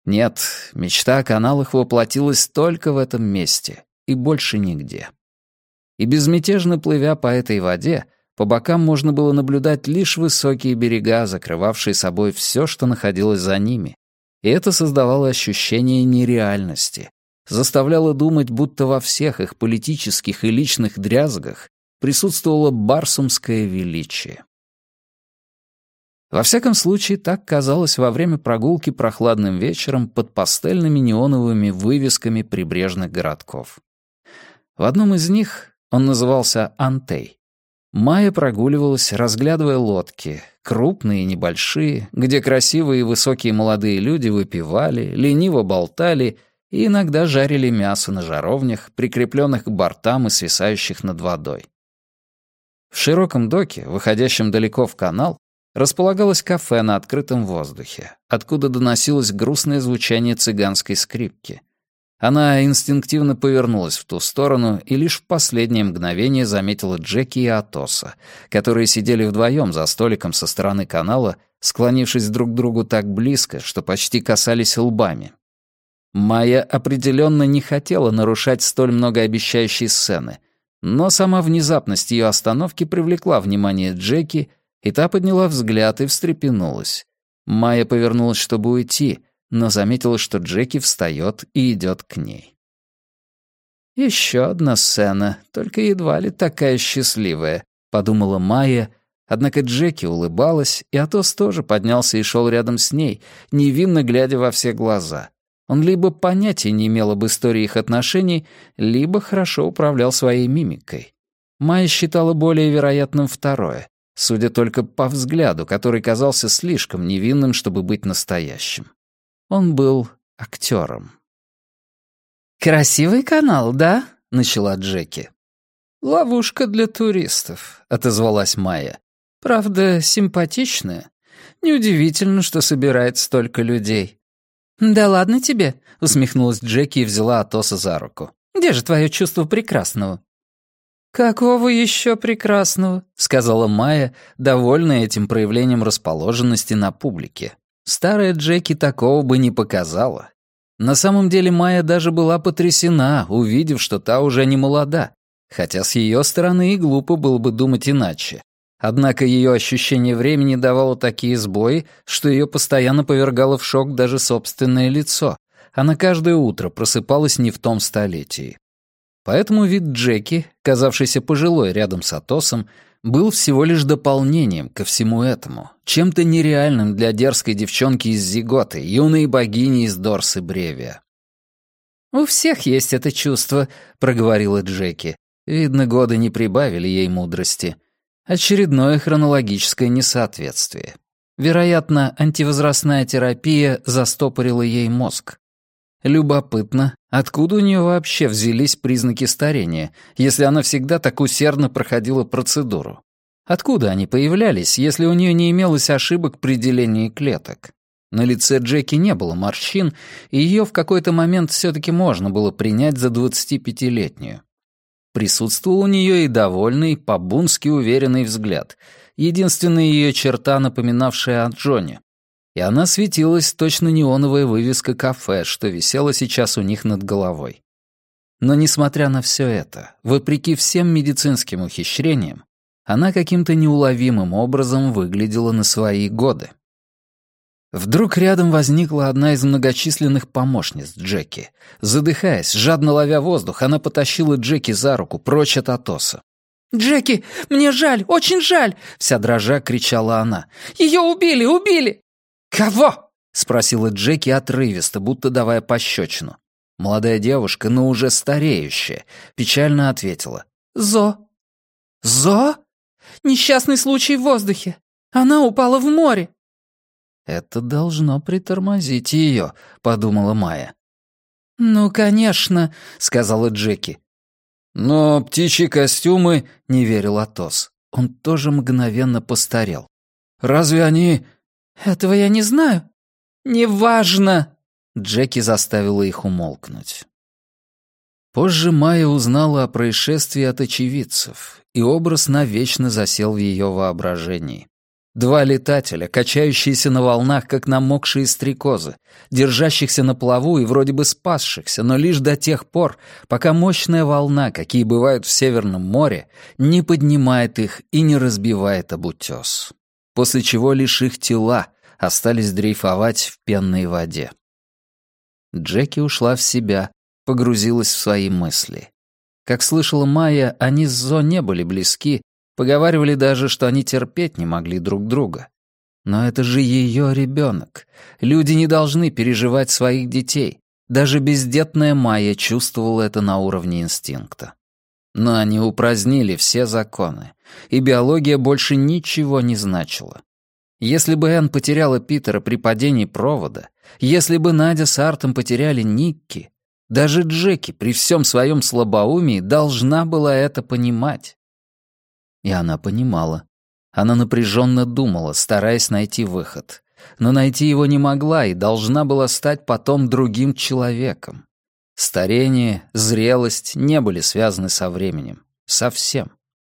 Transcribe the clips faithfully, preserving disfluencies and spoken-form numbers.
Нет, мечта о каналах воплотилась только в этом месте и больше нигде. И безмятежно плывя по этой воде, по бокам можно было наблюдать лишь высокие берега, закрывавшие собой все, что находилось за ними. И это создавало ощущение нереальности, заставляло думать, будто во всех их политических и личных дрязгах присутствовало барсумское величие. Во всяком случае, так казалось во время прогулки прохладным вечером под пастельными неоновыми вывесками прибрежных городков. В одном из них, он назывался Антей, Майя прогуливалась, разглядывая лодки, крупные и небольшие, где красивые и высокие молодые люди выпивали, лениво болтали и иногда жарили мясо на жаровнях, прикрепленных к бортам и свисающих над водой. В широком доке, выходящем далеко в канал, располагалось кафе на открытом воздухе, откуда доносилось грустное звучание цыганской скрипки. Она инстинктивно повернулась в ту сторону и лишь в последнее мгновение заметила Джеки и Атоса, которые сидели вдвоем за столиком со стороны канала, склонившись друг к другу так близко, что почти касались лбами. Майя определенно не хотела нарушать столь многообещающие сцены, но сама внезапность ее остановки привлекла внимание Джеки, и та подняла взгляд и встрепенулась. Майя повернулась, чтобы уйти, но заметила, что Джеки встает и идет к ней. «Еще одна сцена, только едва ли такая счастливая», — подумала Майя, однако Джеки улыбалась, и Атос тоже поднялся и шел рядом с ней, невинно глядя во все глаза. Он либо понятия не имел об истории их отношений, либо хорошо управлял своей мимикой. Майя считала более вероятным второе, судя только по взгляду, который казался слишком невинным, чтобы быть настоящим. Он был актером. «Красивый канал, да?» — начала Джеки. «Ловушка для туристов», — отозвалась Майя. «Правда, симпатичная. Неудивительно, что собирает столько людей». «Да ладно тебе», — усмехнулась Джеки и взяла Атоса за руку. «Где же твое чувство прекрасного?» «Какого еще прекрасного?» — сказала Майя, довольная этим проявлением расположенности на публике. Старая Джеки такого бы не показала. На самом деле Майя даже была потрясена, увидев, что та уже не молода, хотя с ее стороны и глупо было бы думать иначе. Однако ее ощущение времени давало такие сбои, что ее постоянно повергало в шок даже собственное лицо. Она каждое утро просыпалась не в том столетии. Поэтому вид Джеки, казавшийся пожилой рядом с Атосом, был всего лишь дополнением ко всему этому, чем-то нереальным для дерзкой девчонки из Зиготы, юной богини из Дорсы Бревия. «У всех есть это чувство», — проговорила Джеки. Видно, годы не прибавили ей мудрости. Очередное хронологическое несоответствие. Вероятно, антивозрастная терапия застопорила ей мозг. Любопытно, откуда у нее вообще взялись признаки старения, если она всегда так усердно проходила процедуру? Откуда они появлялись, если у нее не имелось ошибок при делении клеток? На лице Джеки не было морщин, и ее в какой-то момент все-таки можно было принять за двадцатипятилетнюю. Присутствовал у нее и довольный, по-бунски уверенный взгляд, единственная ее черта, напоминавшая о Джоне. И она светилась точно неоновая вывеска кафе, что висела сейчас у них над головой. Но несмотря на все это, вопреки всем медицинским ухищрениям, она каким-то неуловимым образом выглядела на свои годы. Вдруг рядом возникла одна из многочисленных помощниц Джеки. Задыхаясь, жадно ловя воздух, она потащила Джеки за руку прочь от Атоса. «Джеки, мне жаль, очень жаль!» — вся дрожа кричала она. «Ее убили, убили!» «Кого?» — спросила Джеки отрывисто, будто давая пощечину. Молодая девушка, но уже стареющая, печально ответила. «Зо». «Зо? Несчастный случай в воздухе. Она упала в море». «Это должно притормозить ее», — подумала Майя. «Ну, конечно», — сказала Джеки. «Но птичьи костюмы...» — не верил Атос. Он тоже мгновенно постарел. «Разве они...» «Этого я не знаю». «Неважно!» Джеки заставила их умолкнуть. Позже Майя узнала о происшествии от очевидцев, и образ навечно засел в ее воображении. Два летателя, качающиеся на волнах, как намокшие стрекозы, держащихся на плаву и вроде бы спасшихся, но лишь до тех пор, пока мощная волна, какие бывают в Северном море, не поднимает их и не разбивает об утес. После чего лишь их тела остались дрейфовать в пенной воде. Джеки ушла в себя, погрузилась в свои мысли. Как слышала Майя, они с Зо не были близки, поговаривали даже, что они терпеть не могли друг друга. Но это же ее ребенок. Люди не должны переживать своих детей. Даже бездетная Майя чувствовала это на уровне инстинкта. Но они упразднили все законы, и биология больше ничего не значила. Если бы Энн потеряла Питера при падении провода, если бы Надя с Артом потеряли Никки, даже Джеки при всем своем слабоумии должна была это понимать. И она понимала. Она напряженно думала, стараясь найти выход. Но найти его не могла и должна была стать потом другим человеком. Старение, зрелость не были связаны со временем. Совсем.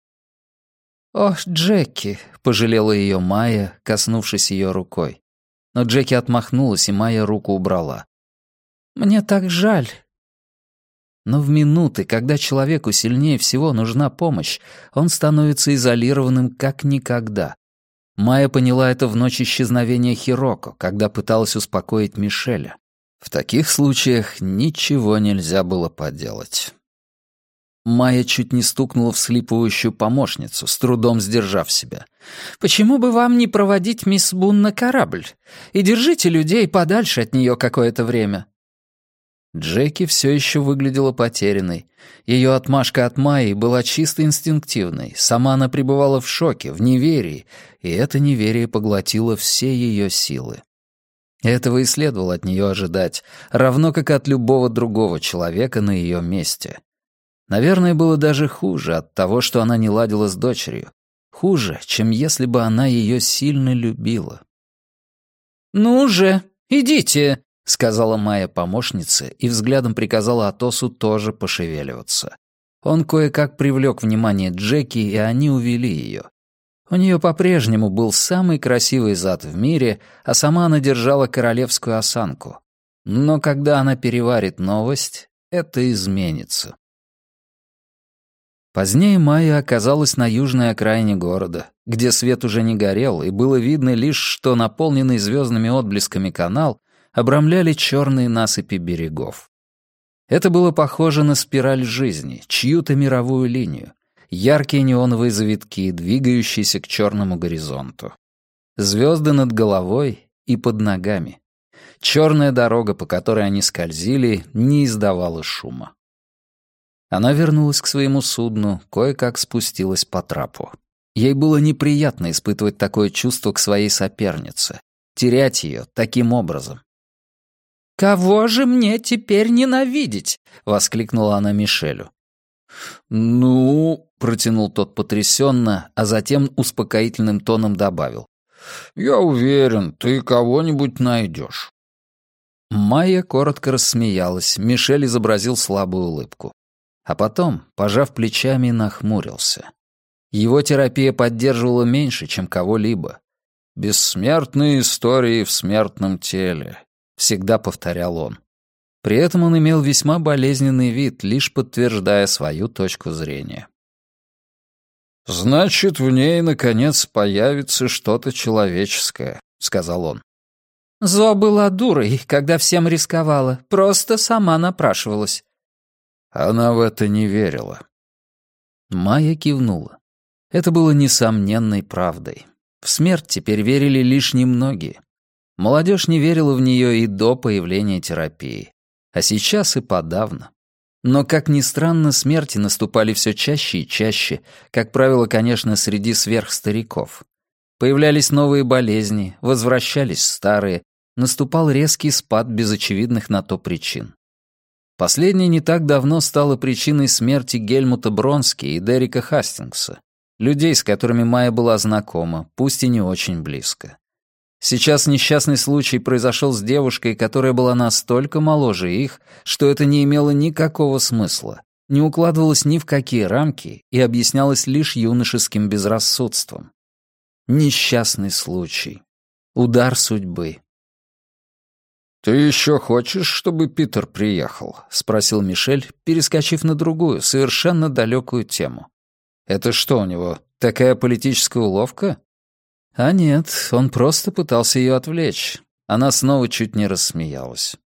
«Ох, Джеки», — пожалела ее Майя, коснувшись ее рукой. Но Джеки отмахнулась, и Майя руку убрала. «Мне так жаль». Но в минуты, когда человеку сильнее всего нужна помощь, он становится изолированным как никогда. Майя поняла это в ночь исчезновения Хироко, когда пыталась успокоить Мишеля. В таких случаях ничего нельзя было поделать. Майя чуть не стукнула всхлипывающую помощницу, с трудом сдержав себя. «Почему бы вам не проводить мисс Бун на корабль? И держите людей подальше от нее какое-то время». Джеки все еще выглядела потерянной. Ее отмашка от Майи была чисто инстинктивной. Сама она пребывала в шоке, в неверии, и это неверие поглотило все ее силы. Этого и следовало от нее ожидать, равно как и от любого другого человека на ее месте. Наверное, было даже хуже от того, что она не ладила с дочерью. Хуже, чем если бы она ее сильно любила. «Ну же, идите!» — сказала Майя помощнице и взглядом приказала Атосу тоже пошевеливаться. Он кое-как привлек внимание Джеки, и они увели ее. У нее по-прежнему был самый красивый зад в мире, а сама она держала королевскую осанку. Но когда она переварит новость, это изменится. Позднее Майя оказалась на южной окраине города, где свет уже не горел, и было видно лишь, что наполненный звездными отблесками канал обрамляли черные насыпи берегов. Это было похоже на спираль жизни, чью-то мировую линию, яркие неоновые завитки, двигающиеся к черному горизонту. Звезды над головой и под ногами. Черная дорога, по которой они скользили, не издавала шума. Она вернулась к своему судну, кое-как спустилась по трапу. Ей было неприятно испытывать такое чувство к своей сопернице, терять ее таким образом. «Кого же мне теперь ненавидеть?» — воскликнула она Мишелю. «Ну...» — протянул тот потрясенно, а затем успокоительным тоном добавил. «Я уверен, ты кого-нибудь найдешь». Майя коротко рассмеялась, Мишель изобразил слабую улыбку. А потом, пожав плечами, нахмурился. Его терапия поддерживала меньше, чем кого-либо. «Бессмертные истории в смертном теле», — всегда повторял он. При этом он имел весьма болезненный вид, лишь подтверждая свою точку зрения. «Значит, в ней, наконец, появится что-то человеческое», — сказал он. «Зо была дурой, когда всем рисковала, просто сама напрашивалась». Она в это не верила. Майя кивнула. Это было несомненной правдой. В смерть теперь верили лишь немногие. Молодежь не верила в нее и до появления терапии. А сейчас и подавно. Но, как ни странно, смерти наступали все чаще и чаще, как правило, конечно, среди сверхстариков. Появлялись новые болезни, возвращались старые, наступал резкий спад без очевидных на то причин. Последнее не так давно стало причиной смерти Гельмута Бронски и Дерека Хастингса, людей, с которыми Майя была знакома, пусть и не очень близко. Сейчас несчастный случай произошел с девушкой, которая была настолько моложе их, что это не имело никакого смысла, не укладывалось ни в какие рамки и объяснялось лишь юношеским безрассудством. Несчастный случай. Удар судьбы. «Ты еще хочешь, чтобы Питер приехал?» — спросил Мишель, перескочив на другую, совершенно далекую тему. «Это что у него, такая политическая уловка?» А нет, он просто пытался ее отвлечь. Она снова чуть не рассмеялась.